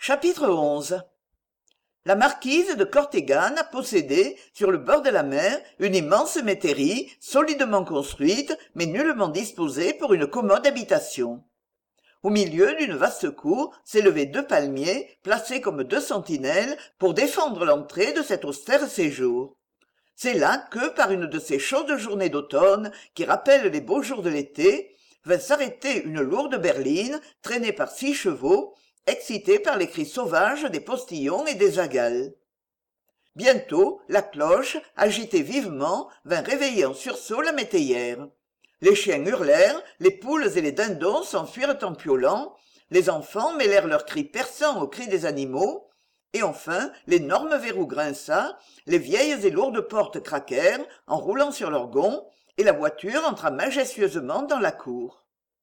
Chapitre 11. La marquise de Cortegane possédait, sur le bord de la mer, une immense métairie, solidement construite, mais nullement disposée pour une commode habitation. Au milieu d'une vaste cour s'élevaient 2 palmiers, placés comme 2 sentinelles pour défendre l'entrée de cet austère séjour. C'est là que, par une de ces chaudes journées d'automne qui rappellent les beaux jours de l'été, vint s'arrêter une lourde berline traînée par 6 chevaux, excitée par les cris sauvages des postillons et des agales. Bientôt, la cloche, agitée vivement, vint réveiller en sursaut la métayère. Les chiens hurlèrent, les poules et les dindons s'enfuirent en piaulant, les enfants mêlèrent leurs cris perçants aux cris des animaux, et enfin l'énorme verrou grinça, les vieilles et lourdes portes craquèrent en roulant sur leurs gonds, et la voiture entra majestueusement dans la cour.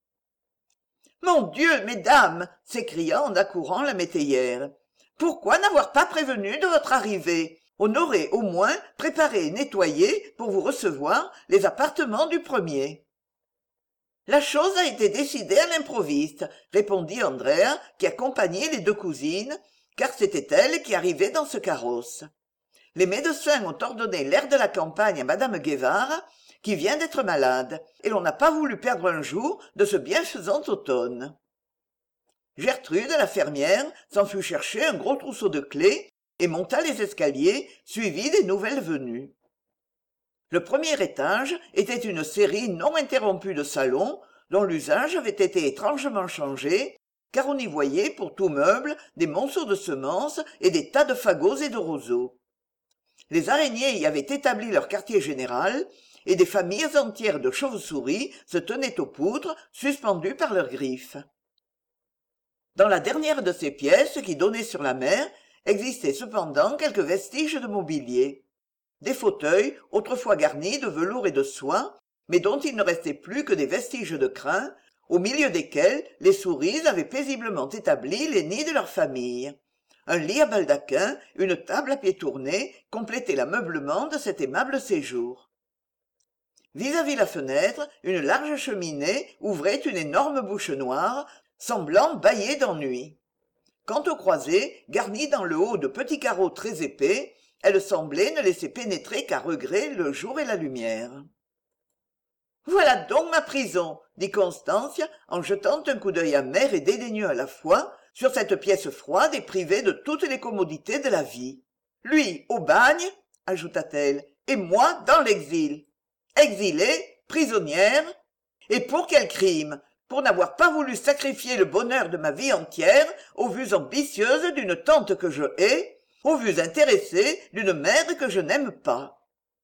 Mon Dieu, mesdames, s'écria en accourant la métayère. Pourquoi n'avoir pas prévenu de votre arrivée? On aurait au moins préparé et nettoyé pour vous recevoir les appartements du premier. La chose a été décidée à l'improviste, répondit Andrea, qui accompagnait les 2 cousines, car c'était elle qui arrivait dans ce carrosse. Les médecins ont ordonné l'air de la campagne à madame Guevara, qui vient d'être malade, et l'on n'a pas voulu perdre un jour de ce bienfaisant automne. Gertrude, la fermière, s'en fut chercher un gros trousseau de clés et monta les escaliers, suivie des nouvelles venues. Le premier étage était une série non interrompue de salons, dont l'usage avait été étrangement changé, car on y voyait, pour tout meuble, des monceaux de semences et des tas de fagots et de roseaux. Les araignées y avaient établi leur quartier général, et des familles entières de chauves-souris se tenaient aux poutres, suspendues par leurs griffes. Dans la dernière de ces pièces, qui donnait sur la mer, existaient cependant quelques vestiges de mobilier. Des fauteuils, autrefois garnis de velours et de soie, mais dont il ne restait plus que des vestiges de crin, au milieu desquels les souris avaient paisiblement établi les nids de leur famille. Un lit à baldaquin, une table à pied tourné complétaient l'ameublement de cet aimable séjour. Vis-à-vis la fenêtre, une large cheminée ouvrait une énorme bouche noire, semblant bâiller d'ennui. Quant aux croisées, garnies dans le haut de petits carreaux très épais, elles semblaient ne laisser pénétrer qu'à regret le jour et la lumière. « Voilà donc ma prison, dit Constance, en jetant un coup d'œil amer et dédaigneux à la fois sur cette pièce froide et privée de toutes les commodités de la vie. Lui au bagne, ajouta-t-elle, et moi dans l'exil. Exilée, prisonnière, et pour quel crime? Pour n'avoir pas voulu sacrifier le bonheur de ma vie entière aux vues ambitieuses d'une tante que je hais, aux vues intéressées d'une mère que je n'aime pas.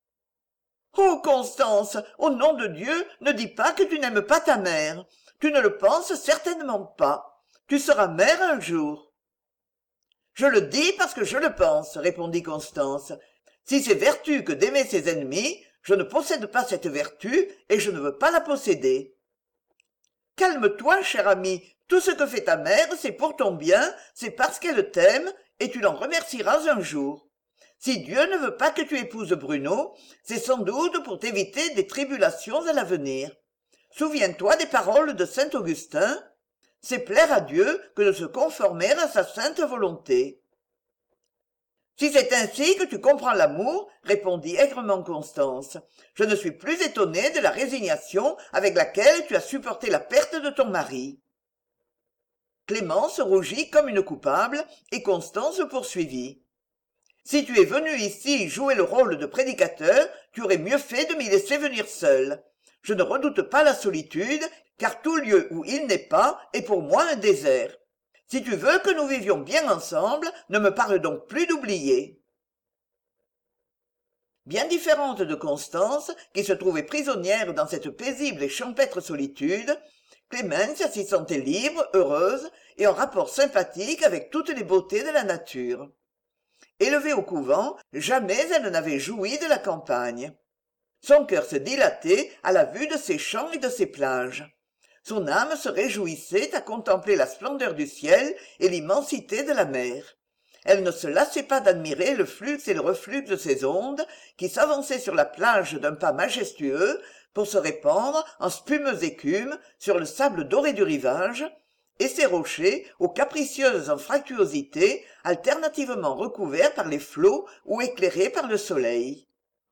Oh, Constance, au nom de Dieu, ne dis pas que tu n'aimes pas ta mère. Tu ne le penses certainement pas. Tu seras mère un jour. Je le dis parce que je le pense, répondit Constance. Si c'est vertu que d'aimer ses ennemis, je ne possède pas cette vertu et je ne veux pas la posséder. Calme-toi, cher ami, tout ce que fait ta mère, c'est pour ton bien, c'est parce qu'elle t'aime, et tu l'en remercieras un jour. Si Dieu ne veut pas que tu épouses Bruno, c'est sans doute pour t'éviter des tribulations à l'avenir. Souviens-toi des paroles de saint Augustin. C'est plaire à Dieu que de se conformer à sa sainte volonté. Si c'est ainsi que tu comprends l'amour, répondit aigrement Constance, je ne suis plus étonnée de la résignation avec laquelle tu as supporté la perte de ton mari. Clémence rougit comme une coupable, et Constance poursuivit. Si tu es venu ici jouer le rôle de prédicateur, tu aurais mieux fait de m'y laisser venir seule. Je ne redoute pas la solitude, car tout lieu où il n'est pas est pour moi un désert. Si tu veux que nous vivions bien ensemble, ne me parle donc plus d'oublier. Bien différente de Constance, qui se trouvait prisonnière dans cette paisible et champêtre solitude, Clémence s'y sentait libre, heureuse et en rapport sympathique avec toutes les beautés de la nature. Élevée au couvent, jamais elle n'avait joui de la campagne. Son cœur se dilatait à la vue de ses champs et de ses plages. Son âme se réjouissait à contempler la splendeur du ciel et l'immensité de la mer. Elle ne se lassait pas d'admirer le flux et le reflux de ces ondes qui s'avançaient sur la plage d'un pas majestueux pour se répandre en spumeuse écume sur le sable doré du rivage, et ces rochers aux capricieuses anfractuosités alternativement recouverts par les flots ou éclairés par le soleil.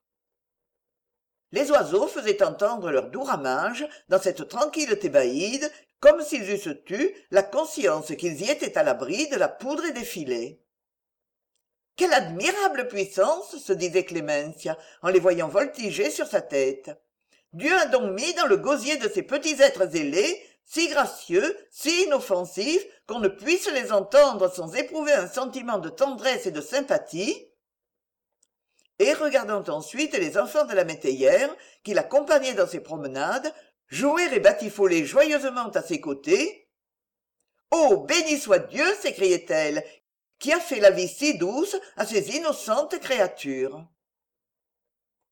Les oiseaux faisaient entendre leur doux ramage dans cette tranquille thébaïde comme s'ils eussent eu la conscience qu'ils y étaient à l'abri de la poudre et des filets. Quelle admirable puissance, se disait Clémentia, en les voyant voltiger sur sa tête. Dieu a donc mis dans le gosier de ces petits êtres ailés, si gracieux, si inoffensifs, qu'on ne puisse les entendre sans éprouver un sentiment de tendresse et de sympathie. Et regardant ensuite les enfants de la métayère, qui l'accompagnaient dans ses promenades, jouer et batifoler joyeusement à ses côtés. « Oh, béni soit Dieu !» s'écriait-elle, qui a fait la vie si douce à ces innocentes créatures.